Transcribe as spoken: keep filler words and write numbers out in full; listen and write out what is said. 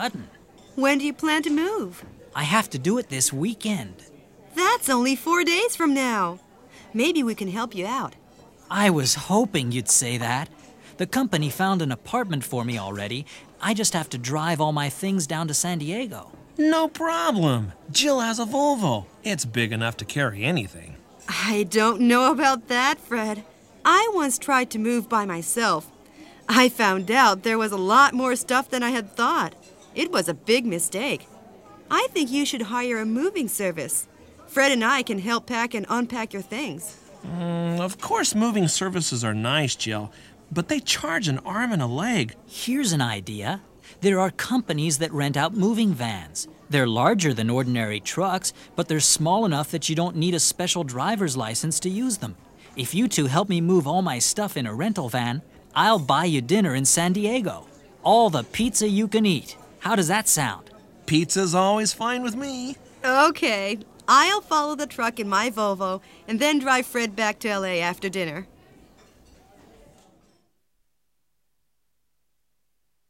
Hutton. When do you plan to move? I have to do it this weekend. That's only four days from now. Maybe we can help you out. I was hoping you'd say that. The company found an apartment for me already. I just have to drive all my things down to San Diego. No problem. Jill has a Volvo. It's big enough to carry anything. I don't know about that, Fred. I once tried to move by myself. I found out there was a lot more stuff than I had thought. It was a big mistake. I think you should hire a moving service. Fred and I can help pack and unpack your things. Mm, of course, moving services are nice, Jill, but they charge an arm and a leg. Here's an idea. There are companies that rent out moving vans. They're larger than ordinary trucks, but they're small enough that you don't need a special driver's license to use them. If you two help me move all my stuff in a rental van, I'll buy you dinner in San Diego. All the pizza you can eat. How does that sound? Pizza's always fine with me. Okay, I'll follow the truck in my Volvo and then drive Fred back to L A after dinner.